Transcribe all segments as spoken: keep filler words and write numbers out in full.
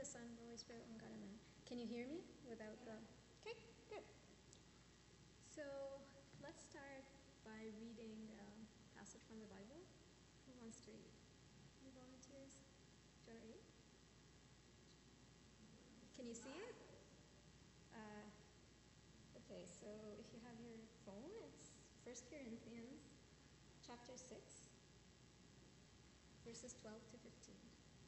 the Son, the Holy Spirit, one God, amen. Can you hear me without the... Okay, good. So let's start by reading a passage from the Bible. Who wants to read? Any volunteers? John eight? Can you see it? Uh, okay, so if you have your phone, it's First Corinthians chapter six, verses twelve to fifteen.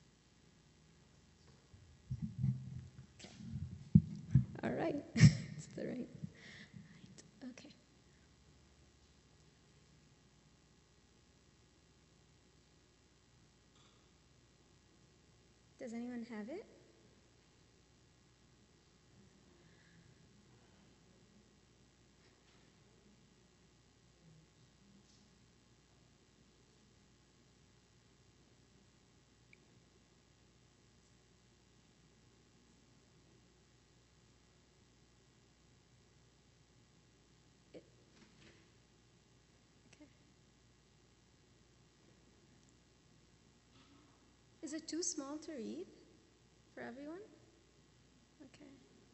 All right. It's the right. Right. Okay. Does anyone have it? it okay. Is it too small to read for everyone? Okay.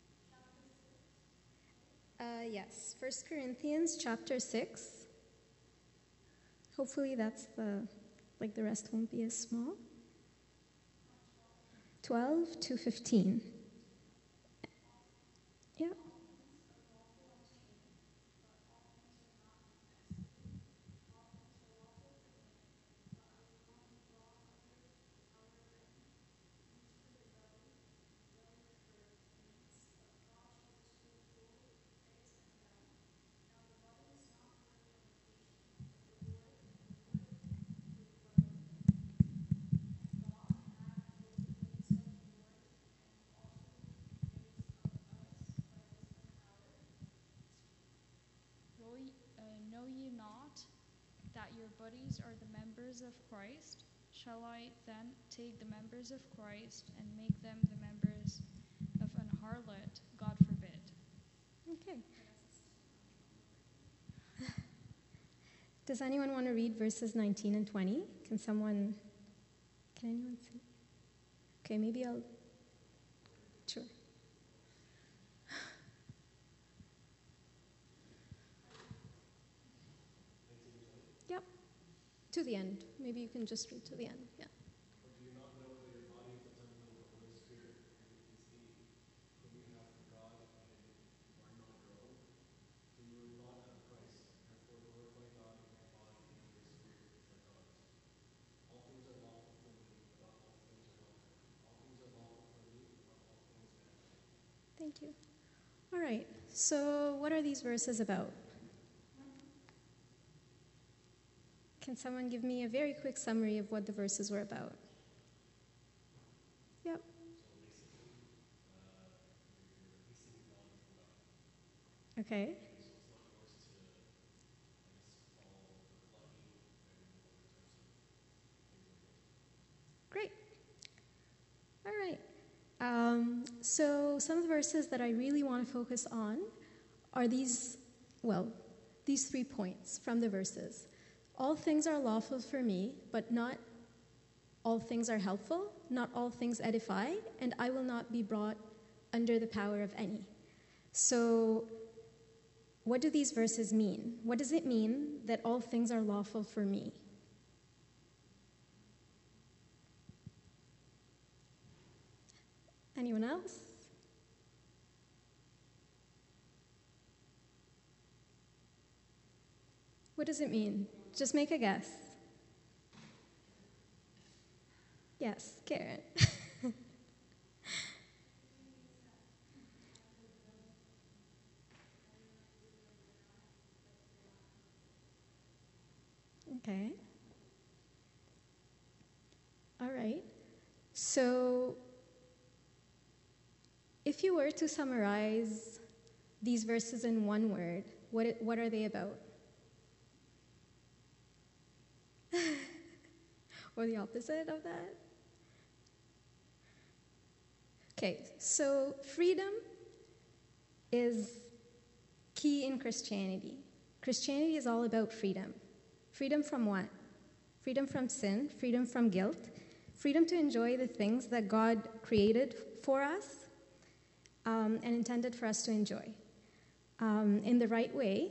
Uh, yes, First Corinthians chapter six. Hopefully that's the, like the rest won't be as small. twelve to fifteen. Yeah. Know ye, uh, know ye not that your bodies are the members of Christ? Shall I then take the members of Christ and make them the members of an harlot? God forbid. Okay. Does anyone want to read verses nineteen and twenty? Can someone, can anyone see? Okay, maybe I'll, sure. Yep, to the end. Maybe you can just read to the end, yeah. Or do you not know that your body is the temple of the Holy Spirit, who is in you, whom you have from God, and are not your own? For you were bought at a price. Therefore glorify God in your body and in your spirit, which are God's. All things are lawful for me, but not all things are helpful. All things are lawful for me, but not all things benefit. Thank you. All right, so what are these verses about? Can someone give me a very quick summary of what the verses were about? Yep. So basically, uh, you're releasing God's love. Okay. So it's not yours to, I guess, follow for gluttony and other types of things like that. Great. All right. Um, so some of the verses that I really want to focus on are these, well, these three points from the verses. All things are lawful for me, but not all things are helpful, not all things edify, and I will not be brought under the power of any. So what do these verses mean? What does it mean that all things are lawful for me? Anyone else? What does it mean? Just make a guess. Yes, Karen. Okay. All right. So if you were to summarize these verses in one word, what, it, what are they about? Or the opposite of that? Okay, so freedom is key in Christianity. Christianity is all about freedom. Freedom from what? Freedom from sin, freedom from guilt, freedom to enjoy the things that God created for us um, and intended for us to enjoy um, in the right way.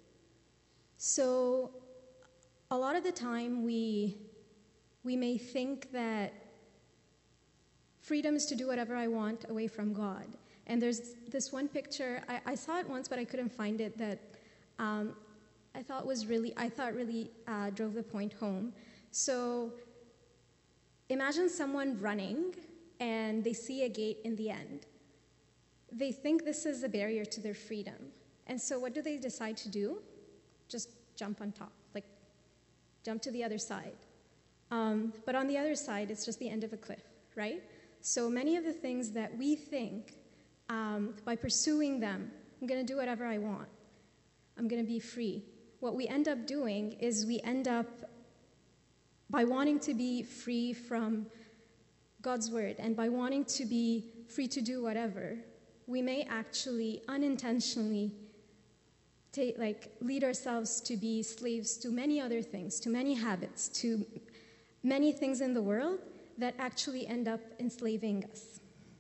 So a lot of the time we, we may think that freedom is to do whatever I want away from God. And there's this one picture, I, I saw it once, but I couldn't find it, that um, I thought was really, I thought really uh, drove the point home. So imagine someone running and they see a gate in the end. They think this is a barrier to their freedom. And so what do they decide to do? Just jump on top, like jump to the other side. Um, but on the other side, it's just the end of a cliff, right? So many of the things that we think, um, by pursuing them, I'm going to do whatever I want. I'm going to be free. What we end up doing is we end up, by wanting to be free from God's word and by wanting to be free to do whatever, we may actually unintentionally take, like, lead ourselves to be slaves to many other things, to many habits, to many things in the world that actually end up enslaving us.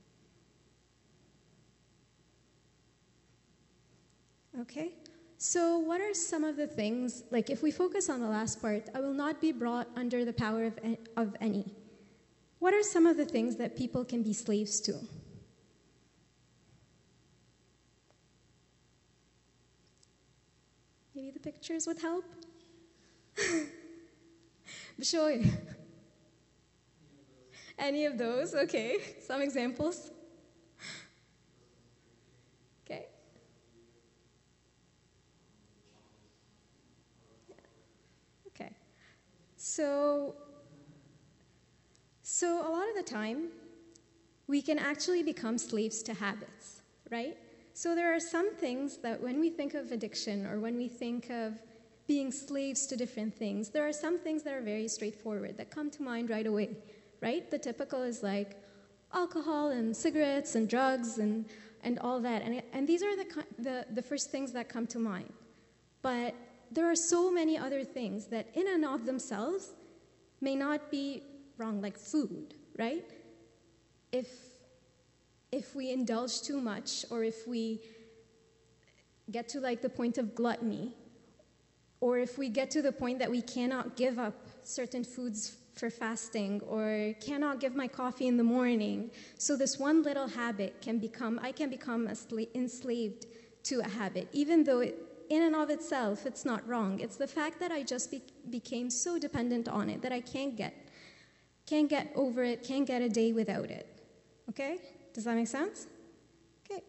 Okay? So what are some of the things, like if we focus on the last part, I will not be brought under the power of, of any. What are some of the things that people can be slaves to? Maybe the pictures would help? Bishoy. Any of those? Okay. Some examples? Okay. Okay. So, so a lot of the time, we can actually become slaves to habits, right? So there are some things that when we think of addiction or when we think of being slaves to different things, there are some things that are very straightforward that come to mind right away, right? The typical is like alcohol and cigarettes and drugs and, and all that. And, and these are the, the, the first things that come to mind. But there are so many other things that in and of themselves may not be wrong, like food, right? If, if we indulge too much, or if we get to like the point of gluttony, or if we get to the point that we cannot give up certain foods for fasting, or cannot give my coffee in the morning, so this one little habit can become, I can become a sla- enslaved to a habit, even though it, in and of itself, it's not wrong. It's the fact that I just be- became so dependent on it that I can't get, can't get over it, can't get a day without it. Okay? Does that make sense? Okay.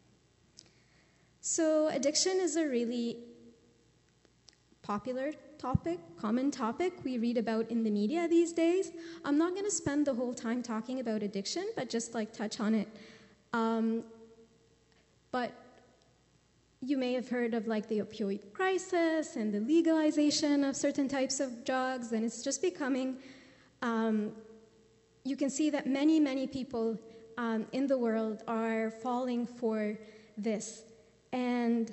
So addiction is a really popular topic, common topic we read about in the media these days. I'm not going to spend the whole time talking about addiction, but just like touch on it. Um, but you may have heard of like the opioid crisis and the legalization of certain types of drugs, and it's just becoming, um, you can see that many, many people um, in the world are falling for this. And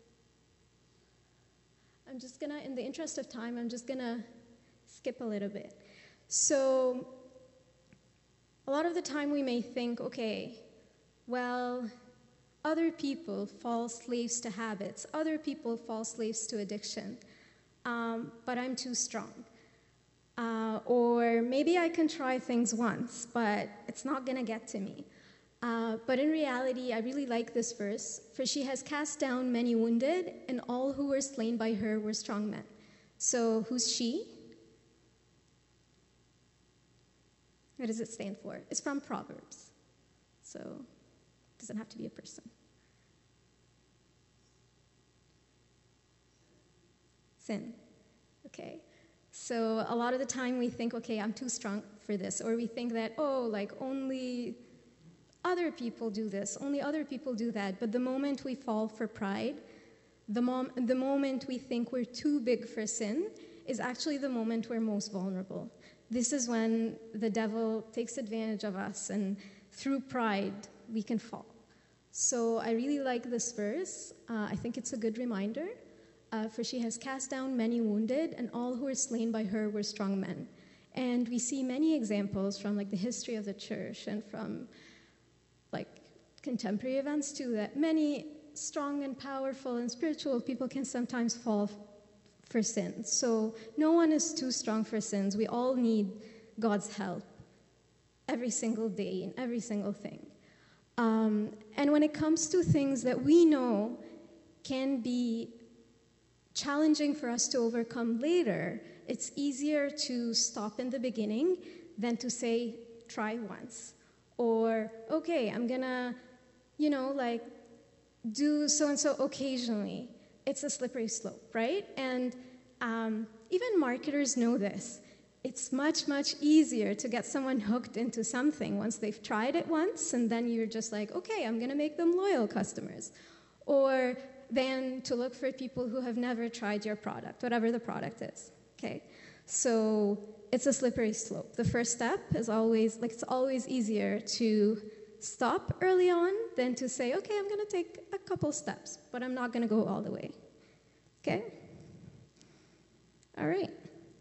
I'm just gonna, in the interest of time, I'm just gonna skip a little bit. So a lot of the time we may think, okay, well, other people fall slaves to habits, other people fall slaves to addiction, um, but I'm too strong. Uh, or maybe I can try things once, but it's not gonna get to me. Uh, but in reality, I really like this verse. For she has cast down many wounded, and all who were slain by her were strong men. So who's she? What does it stand for? It's from Proverbs. So it doesn't have to be a person. Sin. Okay. So a lot of the time we think, okay, I'm too strong for this. Or we think that, oh, like only other people do this, only other people do that. But the moment we fall for pride, the, mom- the moment we think we're too big for sin, is actually the moment we're most vulnerable. This is when the devil takes advantage of us, and through pride, we can fall. So I really like this verse. Uh, I think it's a good reminder. Uh, for she has cast down many wounded, and all who were slain by her were strong men. And we see many examples from like the history of the church and from like contemporary events too, that many strong and powerful and spiritual people can sometimes fall f- for sins. So no one is too strong for sins. We all need God's help every single day in every single thing. Um, and when it comes to things that we know can be challenging for us to overcome later, it's easier to stop in the beginning than to say, try once. Or, okay, I'm gonna, you know, like, do so-and-so occasionally. It's a slippery slope, right? And um, even marketers know this. It's much, much easier to get someone hooked into something once they've tried it once, and then you're just like, okay, I'm gonna make them loyal customers. Or than to look for people who have never tried your product, whatever the product is, okay? So it's a slippery slope. The first step is always, like, it's always easier to stop early on than to say, okay, I'm gonna take a couple steps, but I'm not gonna go all the way, okay? All right.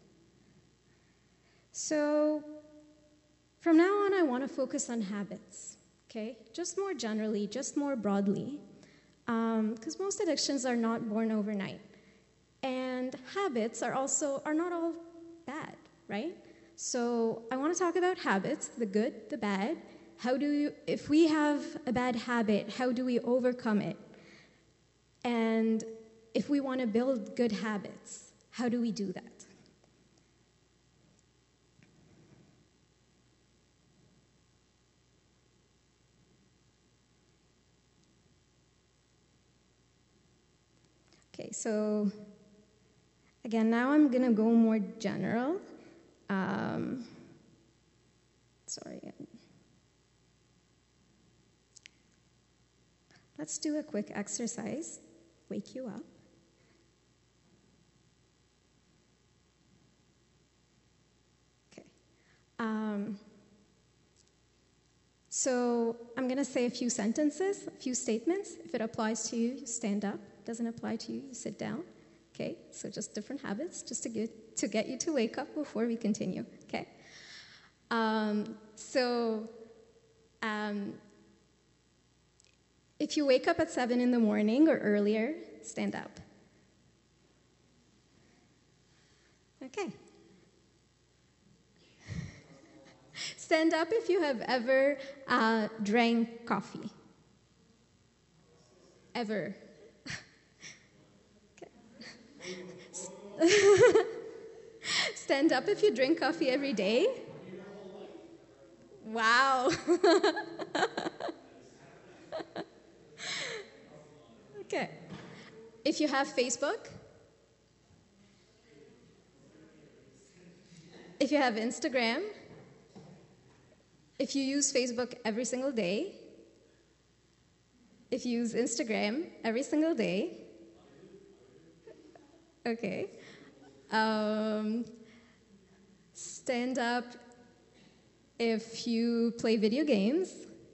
So from now on, I wanna focus on habits, okay? Just more generally, just more broadly. Because um, most addictions are not born overnight. And habits are also, are not all bad, right? So I want to talk about habits, the good, the bad. How do you, if we have a bad habit, how do we overcome it? And if we want to build good habits, how do we do that? Okay, so again, now I'm going to go more general. Um, sorry. Let's do a quick exercise, wake you up. Okay. Um, so I'm going to say a few sentences, a few statements. If it applies to you, you stand up. Doesn't apply to you, you sit down. Okay, so just different habits, just to get, to get you to wake up before we continue, okay? Um, so um, if you wake up at seven in the morning or earlier, stand up. Okay. Stand up if you have ever uh, drank coffee. Ever. Stand up if you drink coffee every day. Wow. Okay. If you have Facebook. If you have Instagram. If you use Facebook every single day. If you use Instagram every single day. Okay. Um, stand up if you play video games.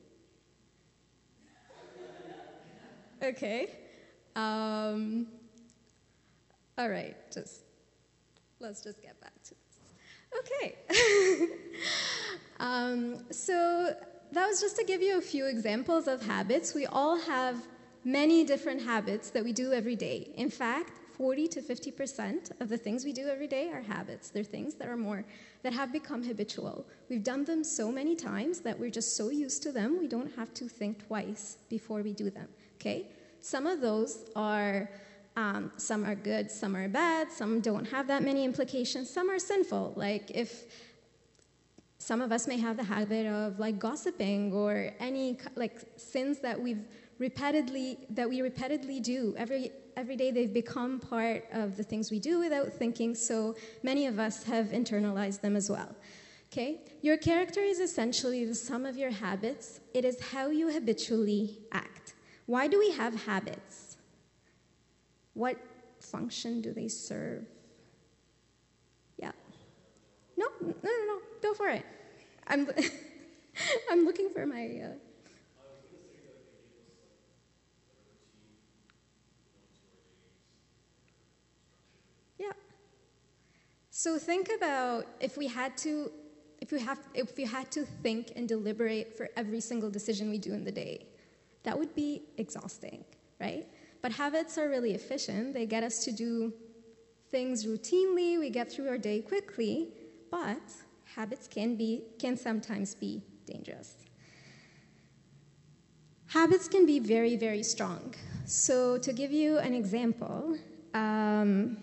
Okay. Um, all right, just let's just get back to this. Okay. um, so that was just to give you a few examples of habits. We all have many different habits that we do every day. In fact, forty to fifty percent of the things we do every day are habits. They're things that are more, that have become habitual. We've done them so many times that we're just so used to them, we don't have to think twice before we do them, okay? Some of those are, um, some are good, some are bad, some don't have that many implications, some are sinful. Like if some of us may have the habit of like gossiping or any like sins that we've repeatedly, that we repeatedly do every Every day they've become part of the things we do without thinking, so many of us have internalized them as well. Okay? Your character is essentially the sum of your habits. It is how you habitually act. Why do we have habits? What function do they serve? Yeah. No, no, no, no. Go for it. I'm, I'm looking for my... Uh, Yeah. So think about if we had to if we have, if we had to think and deliberate for every single decision we do in the day, that would be exhausting, right? But habits are really efficient. They get us to do things routinely. We get through our day quickly, but habits can be, can sometimes be dangerous. Habits can be very, very strong. So to give you an example, um,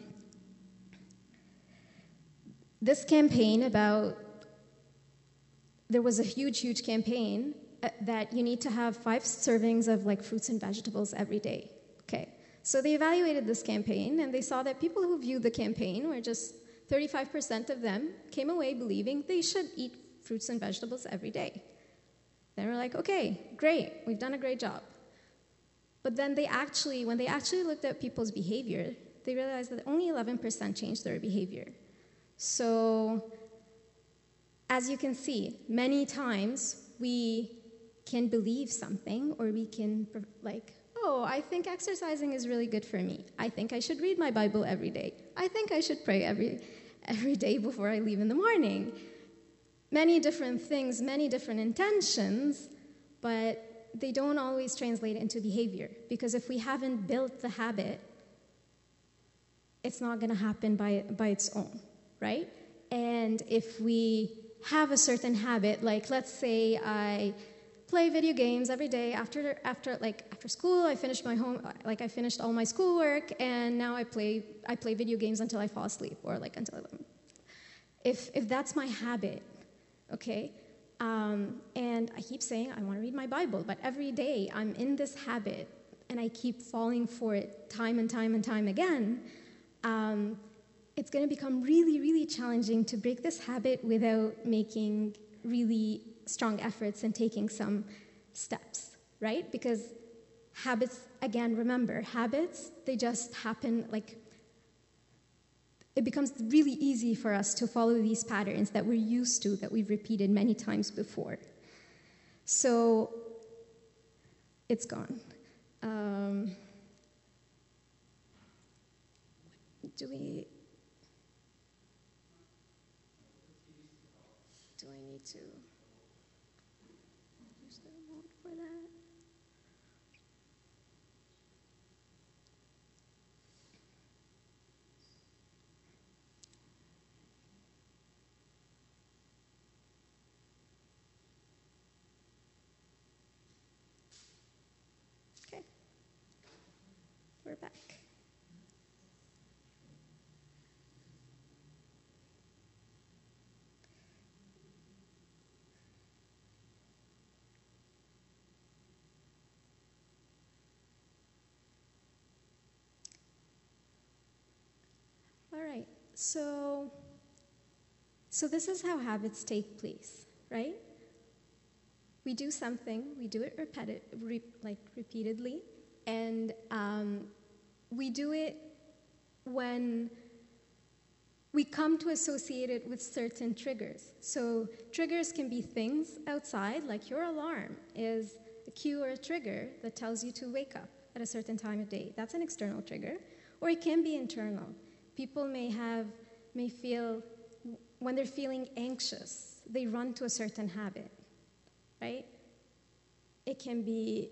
this campaign about, there was a huge, huge campaign uh, that you need to have five servings of like fruits and vegetables every day. Okay, so they evaluated this campaign and they saw that people who viewed the campaign were just thirty-five percent of them came away believing they should eat fruits and vegetables every day. Then we're like, okay, great, we've done a great job. But then they actually, when they actually looked at people's behavior, they realized that only eleven percent changed their behavior. So, as you can see, many times we can believe something, or we can, like, oh, I think exercising is really good for me. I think I should read my Bible every day. I think I should pray every, every day before I leave in the morning. Many different things, many different intentions, but they don't always translate into behavior. Because if we haven't built the habit, it's not going to happen by, by its own, right? And if we have a certain habit, like let's say I play video games every day after after like after school, I finished my home like I finished all my schoolwork, and now I play I play video games until I fall asleep, or like until I, if if that's my habit, okay, um, and I keep saying I want to read my Bible, but every day I'm in this habit and I keep falling for it time and time and time again, um, it's going to become really, really challenging to break this habit without making really strong efforts and taking some steps, right? Because habits, again, remember, habits, they just happen, like, it becomes really easy for us to follow these patterns that we're used to, that we've repeated many times before. So, it's gone. Um, do we... Do I need to use the remote for that? Okay, we're back. All right, so, so this is how habits take place, right? We do something, we do it repeti- re- like repeatedly, and um, we do it when we come to associate it with certain triggers. So triggers can be things outside, like your alarm is a cue or a trigger that tells you to wake up at a certain time of day. That's an external trigger. Or it can be internal. People may have, may feel, when they're feeling anxious, they run to a certain habit, right? It can be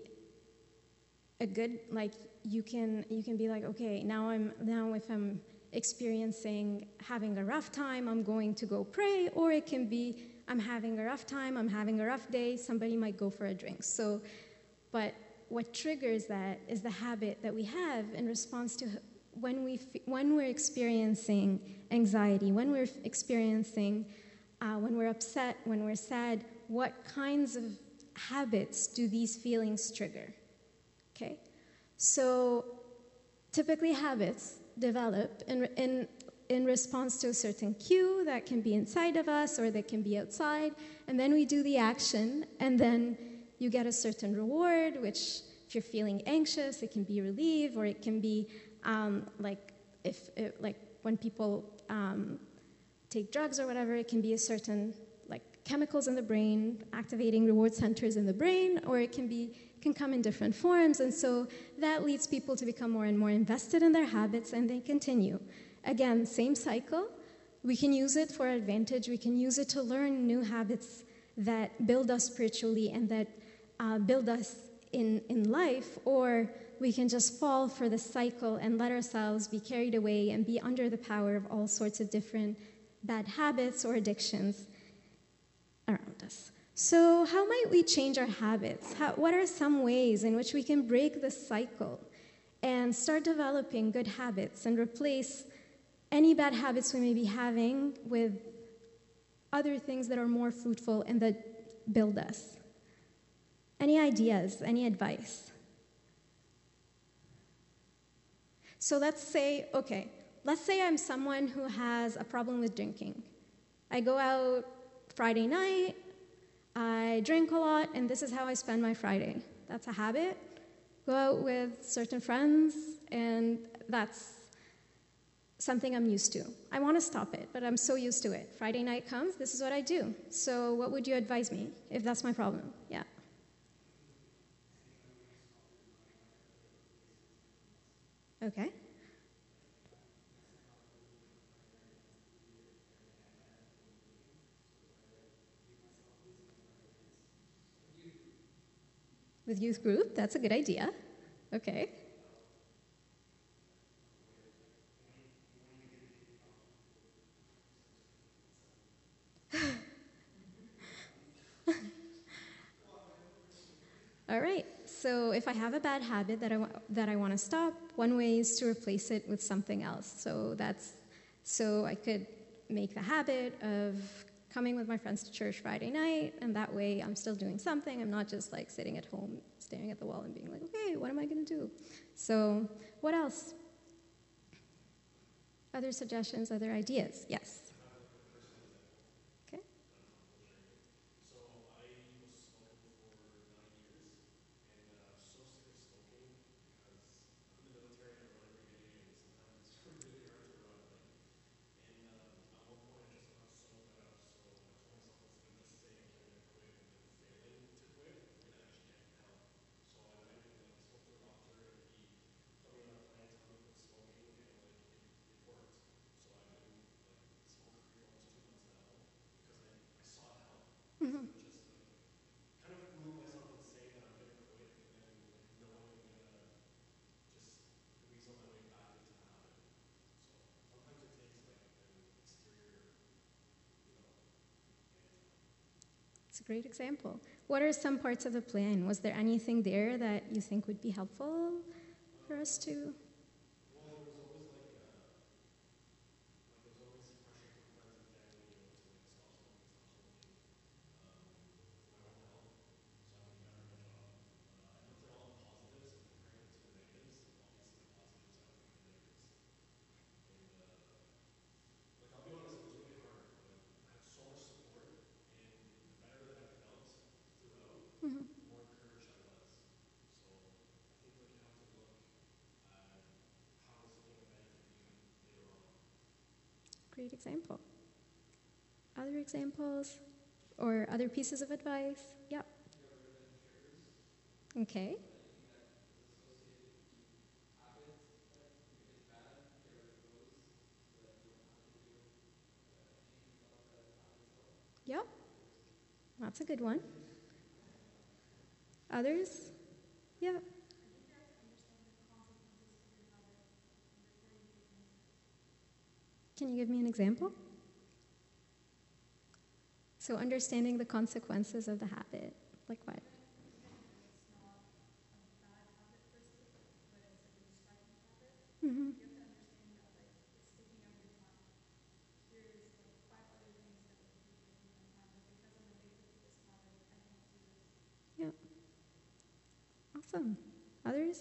a good, like, you can you can be like, okay, now I'm now if I'm experiencing having a rough time, I'm going to go pray. Or it can be, I'm having a rough time, I'm having a rough day, somebody might go for a drink. So, but what triggers that is the habit that we have in response to when we when we're experiencing anxiety, when we're experiencing, uh, when we're upset, when we're sad. What kinds of habits do these feelings trigger? Okay, so typically habits develop in in in response to a certain cue that can be inside of us or that can be outside, and then we do the action, and then you get a certain reward, which if you're feeling anxious, it can be relief, or it can be um, like if it, like when people um, take drugs or whatever, it can be a certain like chemicals in the brain activating reward centers in the brain, or it can be can come in different forms, and so that leads people to become more and more invested in their habits, and they continue. Again, same cycle, we can use it for advantage. We can use it to learn new habits that build us spiritually and that uh, build us in, in life, or we can just fall for the cycle and let ourselves be carried away and be under the power of all sorts of different bad habits or addictions around us. So how might we change our habits? How, what are some ways in which we can break this cycle and start developing good habits and replace any bad habits we may be having with other things that are more fruitful and that build us? Any ideas, any advice? So let's say, okay, let's say I'm someone who has a problem with drinking. I go out Friday night, I drink a lot, and this is how I spend my Friday. That's a habit. Go out with certain friends, and that's something I'm used to. I want to stop it, but I'm so used to it. Friday night comes, this is what I do. So what would you advise me if that's my problem? Yeah. Okay. With youth group, that's a good idea. Okay. All right. So if I have a bad habit that I wa- that I want to stop, one way is to replace it with something else. So that's so I could make the habit of coming with my friends to church Friday night, and that way I'm still doing something. I'm not just like sitting at home staring at the wall and being like, okay, what am I going to do? So what else? Other suggestions, other ideas? Yes. Okay. So I was smoking for nine years, and uh, I'm so sick of smoking because I'm in the military and I run every day, and sometimes it's really hard to run. Like, and um, at one point I just got so fed up, so I told myself instead of just saying okay, I'm gonna quit and then failing to quit, I'm gonna actually get help. So I went and like spoke to a doctor, and he put me on a plan to help me quit smoking, and like it, it worked. So I've been like smoke free for almost two months now because I, I sought help Mm-hmm. instead of just like kind of fooling myself and saying that I'm gonna quit and then like knowing I'm gonna just weasel my way back into the habit. So sometimes it takes like an exterior, you know, management. It's a great example. What are some parts of the plan? Was there anything there that you think would be helpful for us to? Well, there was always like uh, like there was always pressure from friends and family, you know, to like stop smoking, stop smoking. Um, my own health, so I can do better at my job. Uh, I looked at all the positives and comparing it to the negatives, and obviously the positives outweighed the negatives. And uh, like I'll be honest, it was really hard, but I had so much support, and the better that I felt throughout, Mhm. the more encouraged I was. So I think like you have to look at how is it going to benefit you later on. Great example. Other examples or other pieces of advice? Yep. Get rid of triggers. Okay. So anything that is associated with the habit that you, it's bad, get rid of those so that you don't have to do it. Uh, change yourself instead of the habit itself. Yep. That's a good one. Others? Yeah. Can you give me an example? So understanding the consequences of the habit, like what? Mm-hmm. Yeah. Awesome. Others?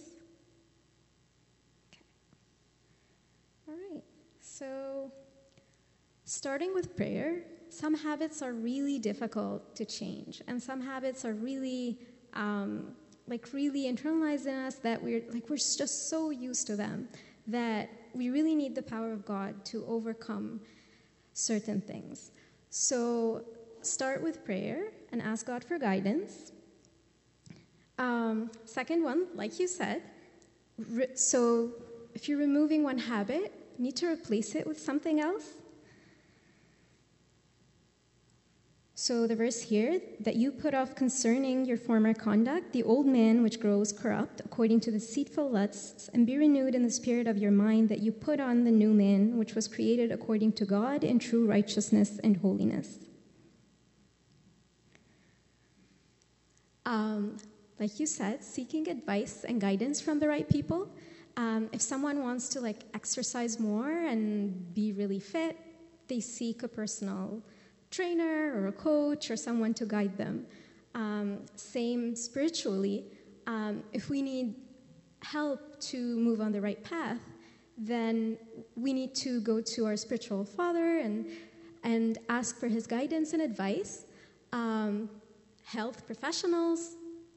Okay. All right. So starting with prayer, some habits are really difficult to change, and some habits are really, um, like, really internalized in us that we're like we're just so used to them that we really need the power of God to overcome certain things. So start with prayer and ask God for guidance. Um, second one, like you said, re- so if you're removing one habit, you need to replace it with something else. So the verse here, that you put off concerning your former conduct, the old man which grows corrupt according to deceitful lusts, and be renewed in the spirit of your mind, that you put on the new man which was created according to God in true righteousness and holiness. Um, like you said, seeking advice and guidance from the right people. Um, if someone wants to like exercise more and be really fit, they seek a personal trainer or a coach or someone to guide them. Um, same spiritually. Um, if we need help to move on the right path, then we need to go to our spiritual father and and ask for his guidance and advice. Um, health professionals,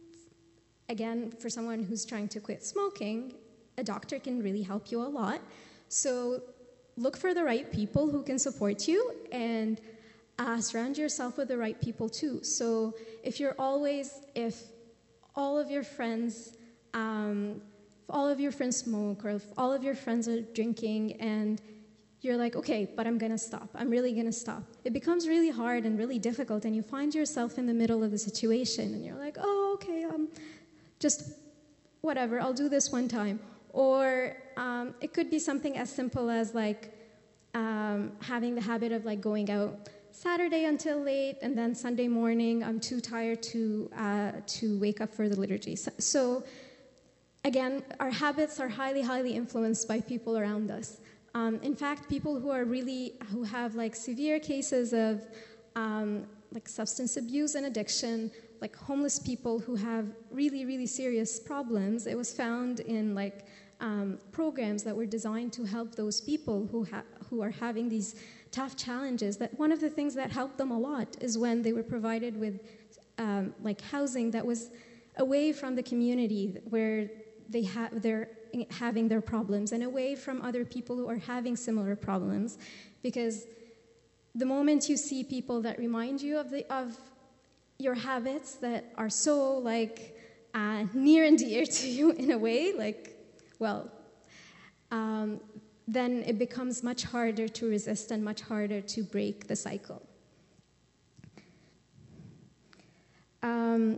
again, for someone who's trying to quit smoking, a doctor can really help you a lot. So look for the right people who can support you, and Uh, surround yourself with the right people too. So if you're always, if all of your friends, um, if all of your friends smoke, or if all of your friends are drinking, and you're like, okay, but I'm gonna stop. I'm really gonna stop. It becomes really hard and really difficult, and you find yourself in the middle of the situation, and you're like, oh, okay, um, just whatever. I'll do this one time. Or um, it could be something as simple as like um, having the habit of like going out Saturday until late, and then Sunday morning, I'm too tired to uh, to wake up for the liturgy. So, so, again, our habits are highly, highly influenced by people around us. Um, in fact, people who are really, who have like severe cases of um, like substance abuse and addiction, like homeless people who have really, really serious problems, it was found in like um, programs that were designed to help those people who ha- who are having these tough challenges, that one of the things that helped them a lot is when they were provided with um, like housing that was away from the community where they have they're having their problems, and away from other people who are having similar problems. Because the moment you see people that remind you of the of your habits that are so like uh, near and dear to you in a way, like, well, um, then it becomes much harder to resist and much harder to break the cycle. Um,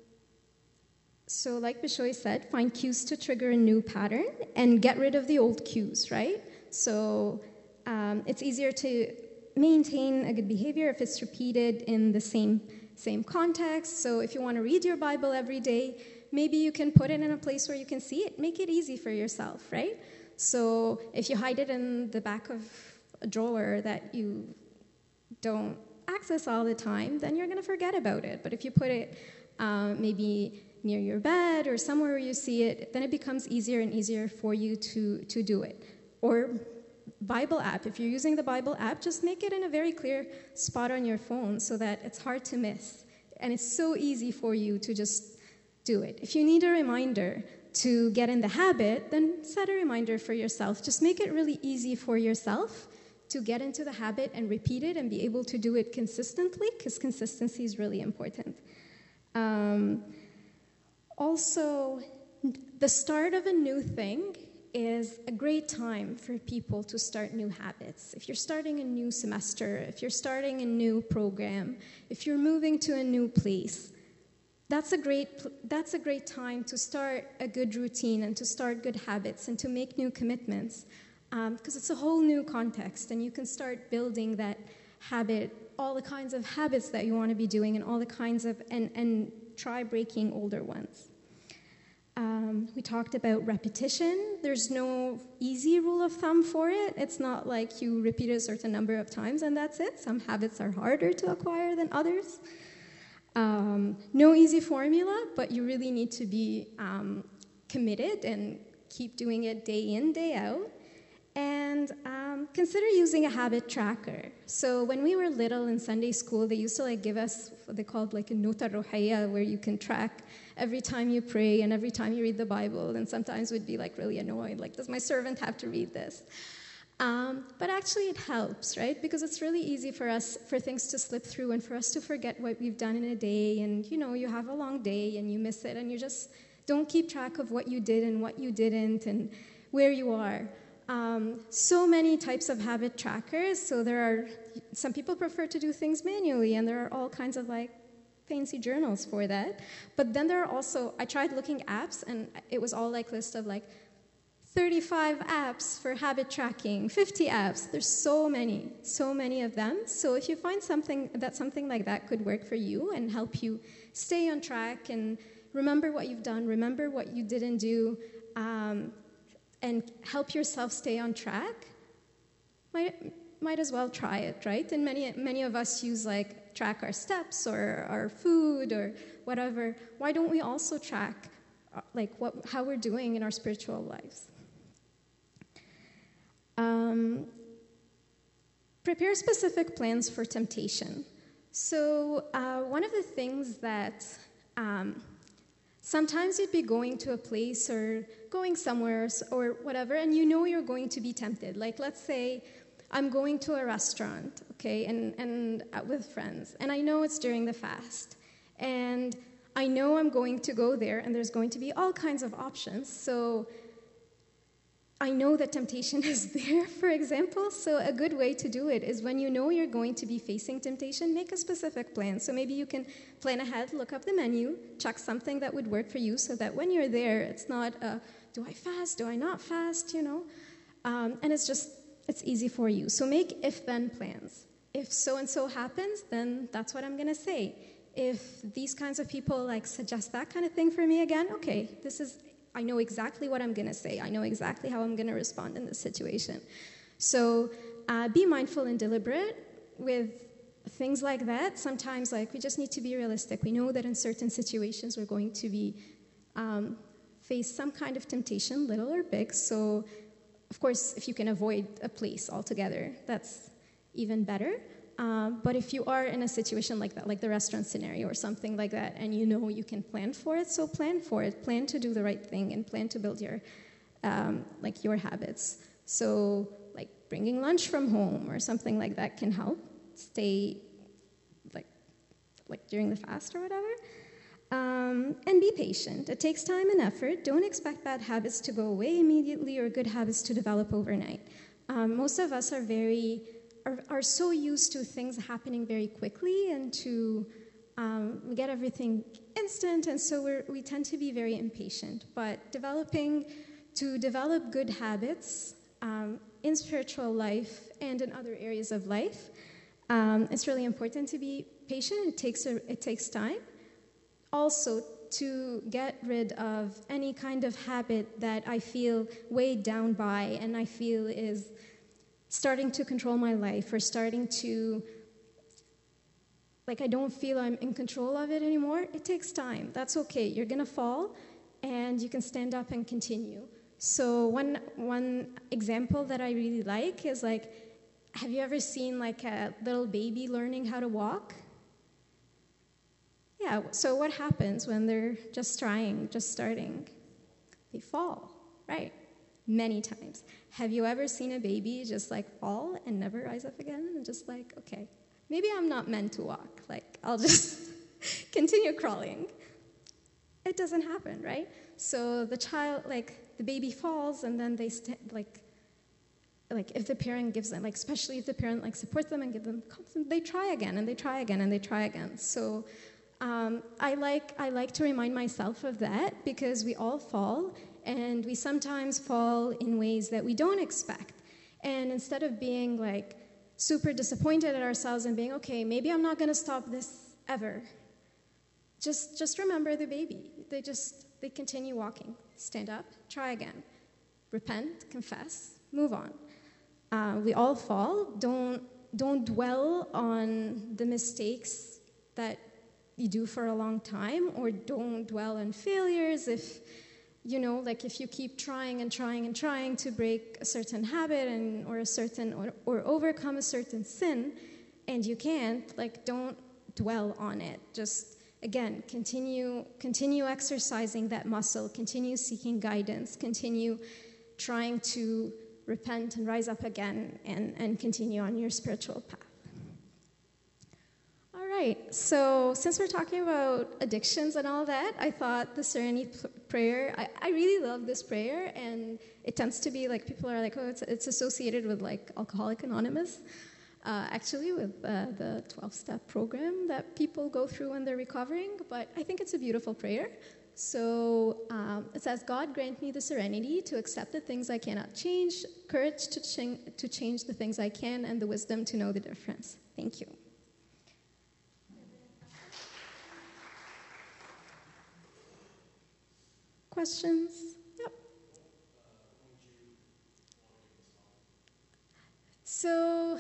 so like Bishoy said, find cues to trigger a new pattern and get rid of the old cues, right? So um, it's easier to maintain a good behavior if it's repeated in the same, same context. So if you want to read your Bible every day, maybe you can put it in a place where you can see it. Make it easy for yourself, right? So if you hide it in the back of a drawer that you don't access all the time, then you're going to forget about it. But if you put it um, maybe near your bed or somewhere where you see it, then it becomes easier and easier for you to, to do it. Or Bible app. If you're using the Bible app, just make it in a very clear spot on your phone so that it's hard to miss. And it's so easy for you to just do it. If you need a reminder to get in the habit, then set a reminder for yourself. Just make it really easy for yourself to get into the habit and repeat it and be able to do it consistently, because consistency is really important. Um, also, the start of a new thing is a great time for people to start new habits. If you're starting a new semester, if you're starting a new program, if you're moving to a new place, That's a great that's a great time to start a good routine and to start good habits and to make new commitments, because um, it's a whole new context, and you can start building that habit, all the kinds of habits that you want to be doing, and all the kinds of and and try breaking older ones. Um, we talked about repetition. There's no easy rule of thumb for it. It's not like you repeat a certain number of times and that's it. Some habits are harder to acquire than others. Um, no easy formula, but you really need to be um, committed and keep doing it day in, day out. And um, consider using a habit tracker. So when we were little in Sunday school, they used to like give us what they called like a nota rohaya, where you can track every time you pray and every time you read the Bible. And sometimes we'd be like really annoyed, like, does my servant have to read this? Um, but actually it helps, right? Because it's really easy for us, for things to slip through and for us to forget what we've done in a day. And, you know, you have a long day and you miss it and you just don't keep track of what you did and what you didn't and where you are. Um, so many types of habit trackers. So there are, some people prefer to do things manually, and there are all kinds of like fancy journals for that. But then there are also, I tried looking apps, and it was all like list of like thirty-five apps for habit tracking, fifty apps. There's so many, so many of them. So if you find something that something like that could work for you and help you stay on track and remember what you've done, remember what you didn't do, um, and help yourself stay on track, might, might as well try it, right? And many, many of us use like track our steps or our food or whatever. Why don't we also track uh, like what, how we're doing in our spiritual lives? Um, prepare specific plans for temptation. So uh, one of the things that um, sometimes you'd be going to a place or going somewhere or whatever, and you know you're going to be tempted. Like, let's say I'm going to a restaurant, okay, and, and uh, with friends, and I know it's during the fast, and I know I'm going to go there, and there's going to be all kinds of options, so I know that temptation is there, for example, so a good way to do it is when you know you're going to be facing temptation, make a specific plan. So maybe you can plan ahead, look up the menu, check something that would work for you so that when you're there, it's not, uh, do I fast, do I not fast, you know? Um, and it's just, it's easy for you. So make if-then plans. If so-and-so happens, then that's what I'm going to say. If these kinds of people like suggest that kind of thing for me again, okay, this is... I know exactly what I'm going to say. I know exactly how I'm going to respond in this situation. So uh, be mindful and deliberate with things like that. Sometimes, like, we just need to be realistic. We know that in certain situations we're going to be um, face some kind of temptation, little or big. So, of course, if you can avoid a place altogether, that's even better. Um, but if you are in a situation like that, like the restaurant scenario or something like that, and you know you can plan for it, so plan for it. Plan to do the right thing and plan to build your, um, like your habits. So, like bringing lunch from home or something like that can help stay, like, like during the fast or whatever. Um, and be patient. It takes time and effort. Don't expect bad habits to go away immediately or good habits to develop overnight. Um, most of us are very Are, are so used to things happening very quickly and to um, we get everything instant, and so we're, we tend to be very impatient. But developing, to develop good habits um, in spiritual life and in other areas of life, um, it's really important to be patient. It takes a, it takes time. Also, to get rid of any kind of habit that I feel weighed down by and I feel is starting to control my life or starting to, like, I don't feel I'm in control of it anymore, it takes time. That's okay. You're going to fall, and you can stand up and continue. So one one example that I really like is, like, have you ever seen, like, a little baby learning how to walk? Yeah, so what happens when they're just trying, just starting? They fall, right? Many times. Have you ever seen a baby just like fall and never rise up again and just like, okay, maybe I'm not meant to walk. Like, I'll just continue crawling. It doesn't happen, right? So the child, like, the baby falls and then they, st- like, like if the parent gives them, like, especially if the parent, like, supports them and give them confidence, they try again and they try again and they try again. So um, I like I like to remind myself of that because we all fall. And we sometimes fall in ways that we don't expect. And instead of being, like, super disappointed at ourselves and being, okay, maybe I'm not going to stop this ever, just just remember the baby. They just, they continue walking. Stand up, try again. Repent, confess, move on. Uh, we all fall. Don't, don't dwell on the mistakes that you do for a long time, or don't dwell on failures if... You know, like if you keep trying and trying and trying to break a certain habit and or a certain or, or overcome a certain sin, and you can't, like, don't dwell on it. Just again, continue continue exercising that muscle, continue seeking guidance, continue trying to repent and rise up again and, and continue on your spiritual path. All right. right. So since we're talking about addictions and all that, I thought the Serenity p- prayer, I, I really love this prayer, and it tends to be like, people are like, oh, it's, it's associated with like Alcoholic Anonymous, uh, actually with uh, the twelve-step program that people go through when they're recovering, but I think it's a beautiful prayer. So um, it says, God grant me the serenity to accept the things I cannot change, courage to, ch- to change the things I can, and the wisdom to know the difference. Thank you. Questions? Yep. So,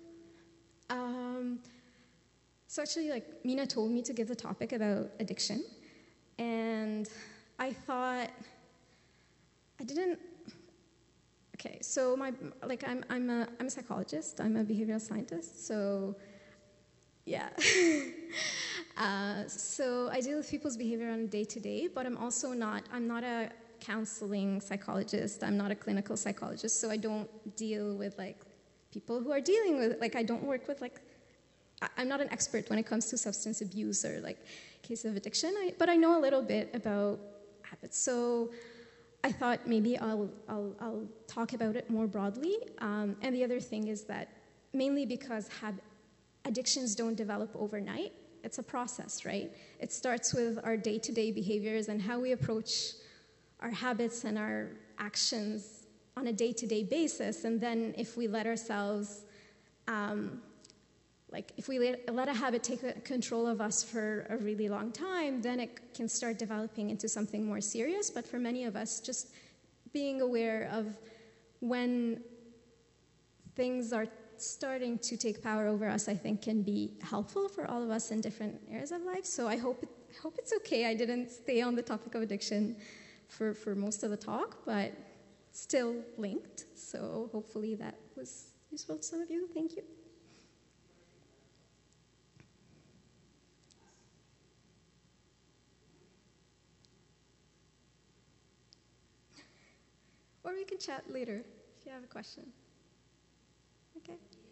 um, so actually, like, Mina told me to give the topic about addiction, and I thought, I didn't, okay, so my, like, I'm, I'm a, I'm a psychologist, I'm a behavioral scientist, so, yeah. uh, so I deal with people's behavior on a day-to-day, but I'm also not, I'm not a counseling psychologist, I'm not a clinical psychologist, so I don't deal with, like, people who are dealing with, like, I don't work with, like, I- I'm not an expert when it comes to substance abuse or, like, case of addiction, I, but I know a little bit about habits. So I thought maybe I'll, I'll, I'll talk about it more broadly. Um, and the other thing is that mainly because hab- addictions don't develop overnight, it's a process, right? It starts with our day-to-day behaviors and how we approach our habits and our actions on a day-to-day basis. And then if we let ourselves, um, like if we let, let a habit take control of us for a really long time, then it can start developing into something more serious. But for many of us, just being aware of when things are starting to take power over us, I think, can be helpful for all of us in different areas of life. So I hope it, I hope it's okay. I didn't stay on the topic of addiction for, for most of the talk, but still linked. So hopefully that was useful to some of you. Thank you. Or we can chat later if you have a question. Okay.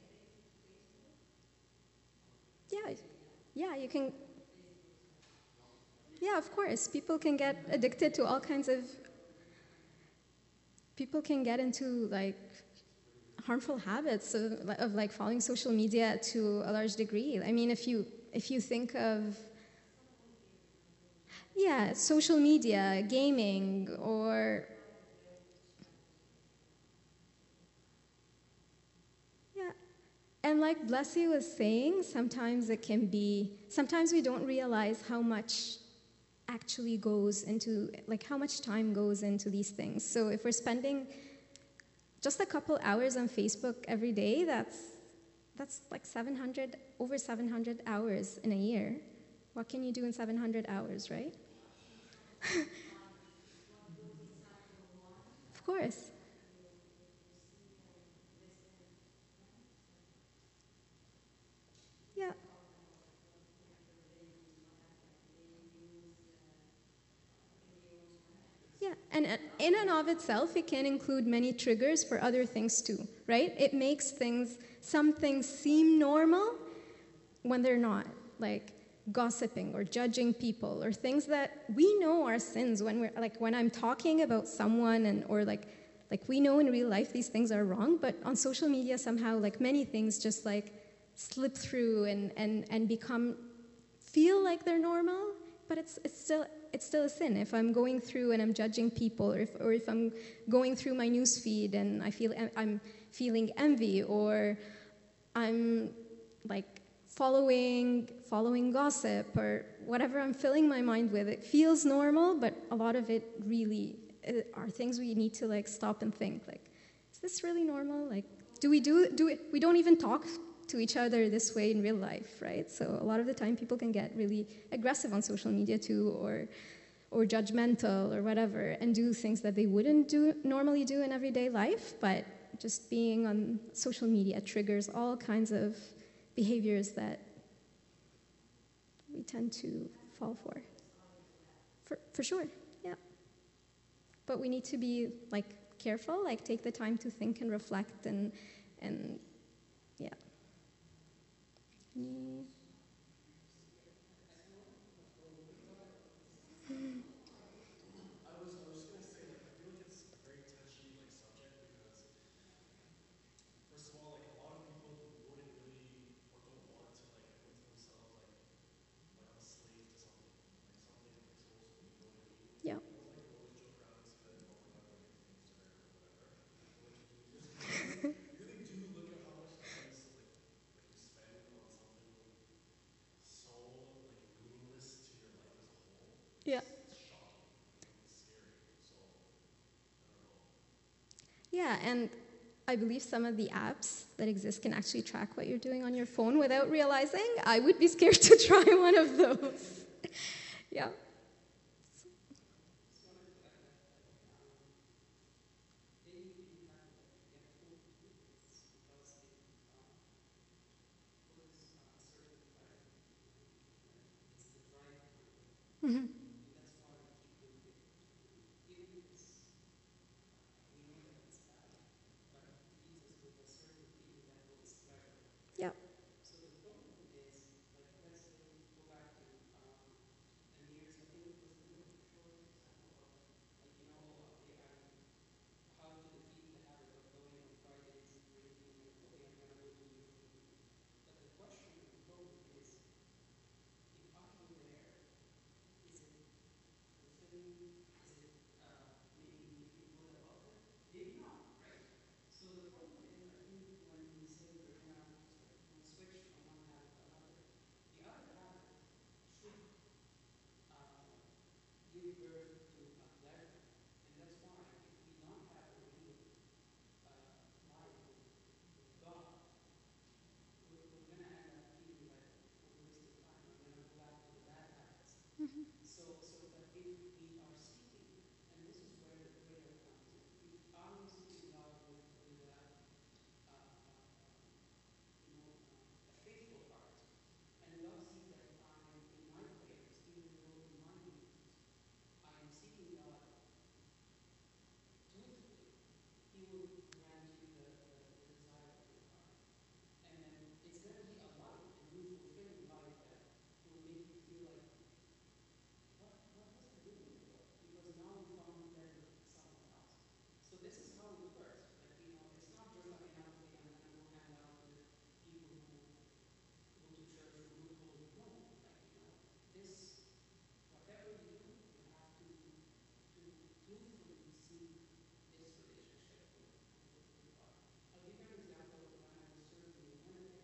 Yeah. Yeah, you can. Yeah, of course. People can get addicted to all kinds of. People can get into like harmful habits of, of like following social media to a large degree. I mean, if you if you think of. Yeah, social media, gaming, or. Yeah. And like Blessy was saying, sometimes it can be, sometimes we don't realize how much actually goes into, like how much time goes into these things. So if we're spending just a couple hours on Facebook every day, that's that's like seven hundred, over seven hundred hours in a year. What can you do in seven hundred hours, right? Of course. Yeah. Yeah, and uh, in and of itself, it can include many triggers for other things too, right? It makes things, some things seem normal when they're not, like gossiping or judging people or things that we know are sins when we're, like when I'm talking about someone and, or like, like we know in real life these things are wrong, but on social media somehow like many things just like slip through and, and, and become, feel like they're normal, but it's, it's still, it's still a sin. If I'm going through and I'm judging people, or if, or if I'm going through my news feed and I feel I'm feeling envy, or I'm like following following gossip, or whatever I'm filling my mind with, it feels normal, but a lot of it really are things we need to like stop and think. Like, is this really normal? Like, do we do do it? We don't even talk to each other this way in real life, right? So a lot of the time people can get really aggressive on social media too, or or judgmental or whatever, and do things that they wouldn't do normally do in everyday life, but just being on social media triggers all kinds of behaviors that we tend to fall for. For for sure, yeah. But we need to be like careful, like take the time to think and reflect and and yeah. Yeah. It's shocking. It's scary. So I don't know. Yeah, and I believe some of the apps that exist can actually track what you're doing on your phone without realizing. I would be scared to try one of those. Yeah. Just wanted to add that, like, um, maybe you didn't have to, like, get told to do this, because if um, people is uh, certain kind of, um, like, it's the drive behind it, Hmm. and that's why we keep doing it, um, even if it's, uh, we know that it's bad, but it leaves us with a certain feeling that, oh, it's pleasure. Yeah. So the problem is, like, let's say, go back to um, the nearest, I think it was the Nordic Shore example of, like, you know, oh, okay, I'm, how to defeat the habit of going on Fridays and drinking, and okay, I'm gonna go to the European Union. But the question and the problem is, if I go there, is it fulfilling? Is it uh, making me feel good about it? Maybe not, right? So the problem is, I think, when we say we're gonna, like, you know, switch from one habit to another, the other habit should uh, give birth to a pleasure. And that's why, if we don't have a real uh, life with, with God, we're, we're going to end up feeling like we wasted time. We're going to go back to the bad habits. So, so, but if we are seeking, and this is where the prayer comes in. If I am seeking God with with a, uh, uh, um, you know, uh, a faithful heart, and God sees that I am in my prayers, even though in my weakness, I am seeking God truthfully, He will grant you the, the, the desire of your heart. And then it's going to be a life, a new fulfilling life that will make you feel like, what, what was I doing before? Because now you found pleasure somewhere else. So this is how it works. Like, you know, it's not just like, enough, okay, I'm going to go hang out with people who go to church, who look holy. No, like, you know, this, whatever you do, you have to to truthfully seek this relationship with, with, with God. I'll give you an example. When I was serving in Winnipeg,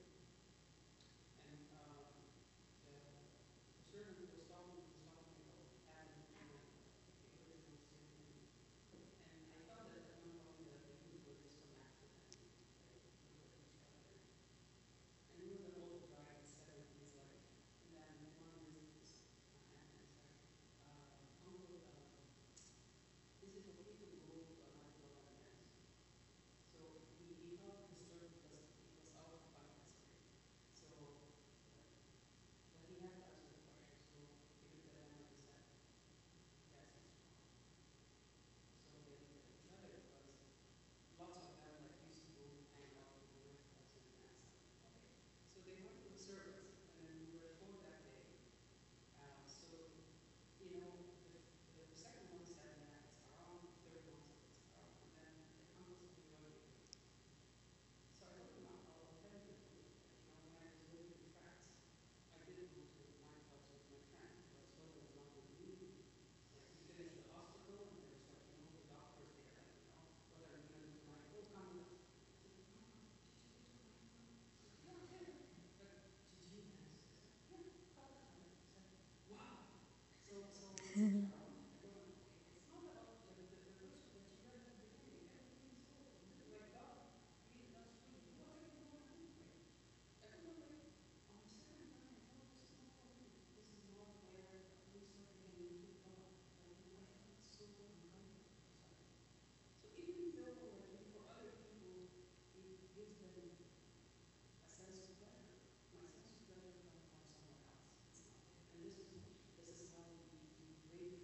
and um, the the servant was talking was talking about having Canada, like the original sin in you. And I felt that at one point the, the youth were disconnected and like look at each other. And he was an old guy in his seventies, like, and then one raised his uh, hand and said, uh, "Uncle, um, is it okay to go to a nightclub and dance?" So he, he felt disturbed because it was out of context for him. So, like, but he had to answer the question. So he looked at them and he said, "Yes, Mister Wong." So they looked at each other because lots of them, like, used to go hang out, go to nightclubs and dance. And okay, so they went to the service, and then we were four that day. Uh, so you know, the, the the second one said, "Yeah, it's haram." The third one said, "It's haram." And then the uncle said, "Okay, what do you do?" So I told him, I'll, I'll I'll tell you the truth. Like, you know, when I was living in France, I did go to nightclubs with my friends, but so was not with me. Like, we finished the hospital, and there's, like, you know, the doctors there, like, you know, what are we gonna do tonight? Oh, come with us. I said, "Uncle, did you go to a nightclub?" He said, "Yeah, I did." But did you dance? I said, "Yeah, a couple times." He said, "Wow. So, so is it haram?" I told him, okay, it's not about, like, the, the verses that you read at the beginning. Everything is lawful. Like, God created us free. Do whatever you want to do, right? I told him, like, on the second time, I felt this is not for me. This is not where we start getting into God. Like, you know, I felt so uncomfortable inside. So even though, like, you know, for other people, it gives them a sense of pleasure, my sense of pleasure comes from somewhere else. It's not there. And this is this is how we, we break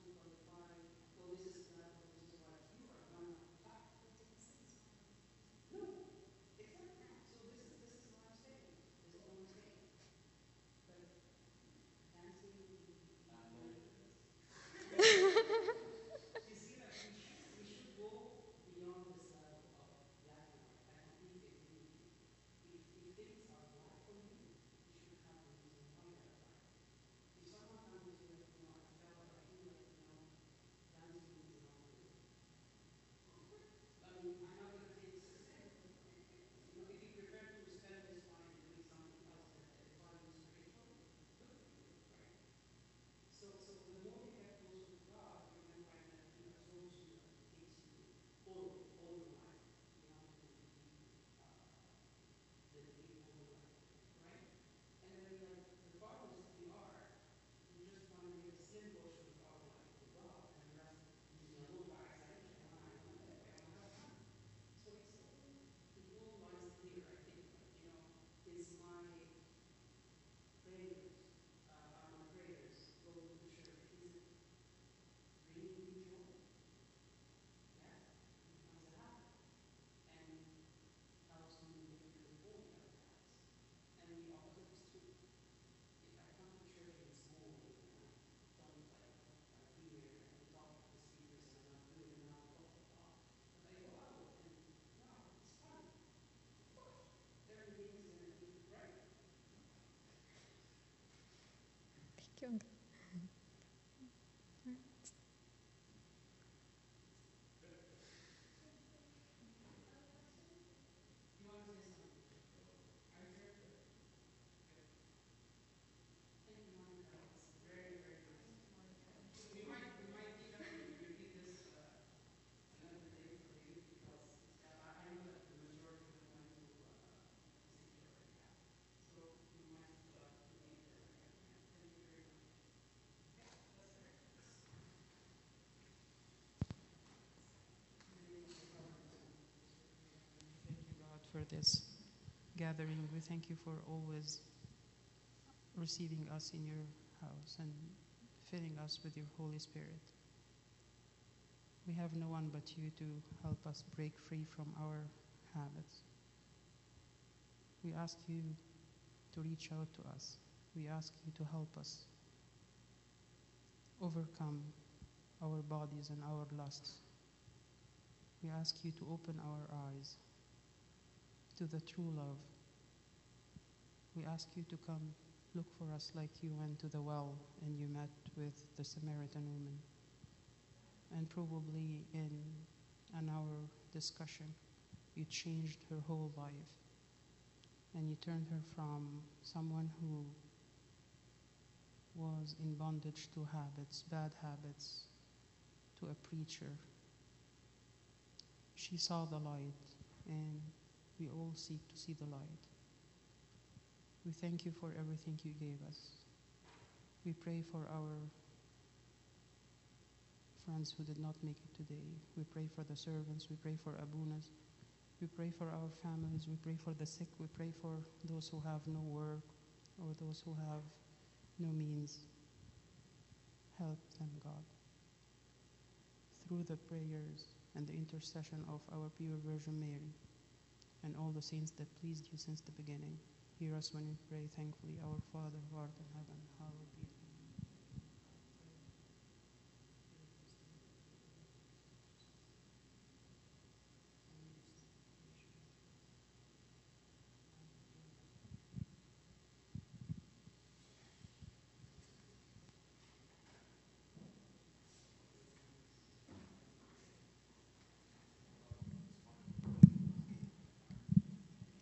to qualify, well, this is God, or this is what you are, but I'm not qualified. No, exactly. So this is this is what I'm saying. This is what I'm saying. But dancing with the you see, like we should we should go beyond this level of black and white. I completely agree with you. If if things are black for you, you should have a reason why they're black. If someone comes and says, like, you know, I felt I feel like, you know, dancing is not good. I mean, I'm not gonna take success, but you know, if you prefer to spend this money doing something else that edify you spiritually, good for you, right? So, so the more you get closer to God, you're going to find that He absorbs you and He takes you all, all your life. You have to be uh, dedicated all your life to Him, right? And then, like, the farthest we are, we just want to give a slim portion of our life to God, and the rest, leave me alone. God, I said, I wanna, I wanna live, I wanna have fun. So it's all, it all lies here, I think. Like, you know, is my prayers, uh, are my prayers going to church? Is it bringing me joy? Yes, it becomes a habit and helps me live really holy as it happens. And the opposite is true. If I come to church and it's boring and I don't like what I hear and the talk of the speakers are not good and now I'm talking about, but I go out and now it's fun. Of course, everything is going to be right. Thank you. You want to say something? Are you sure? Good. Good. Thank you, Monica. It's very, very nice. We might, we might even repeat this uh, another day for the youth because uh, I, I know that the majority of them went to uh, sanctuary, yeah. So we might uh, repeat this again. Yeah. Thank you very much. Yeah, that's correct. Thank you, God, for this gathering. We thank you for always receiving us in your house and filling us with your Holy Spirit. We have no one but you to help us break free from our habits. We ask you to reach out to us. We ask you to help us overcome our bodies and our lusts. We ask you to open our eyes to the true love. We ask you to come look for us like you went to the well and you met with the Samaritan woman. And probably in an hour discussion, you changed her whole life. And you turned her from someone who was in bondage to habits, bad habits, to a preacher. She saw the light, and we all seek to see the light. We thank you for everything you gave us. We pray for our friends who did not make it today. We pray for the servants. We pray for Abunas. We pray for our families. We pray for the sick. We pray for those who have no work or those who have no means. Help them, God. Through the prayers and the intercession of our pure Virgin Mary and all the saints that pleased you since the beginning, hear us when we pray thankfully. Our Father, who art in heaven, hallowed be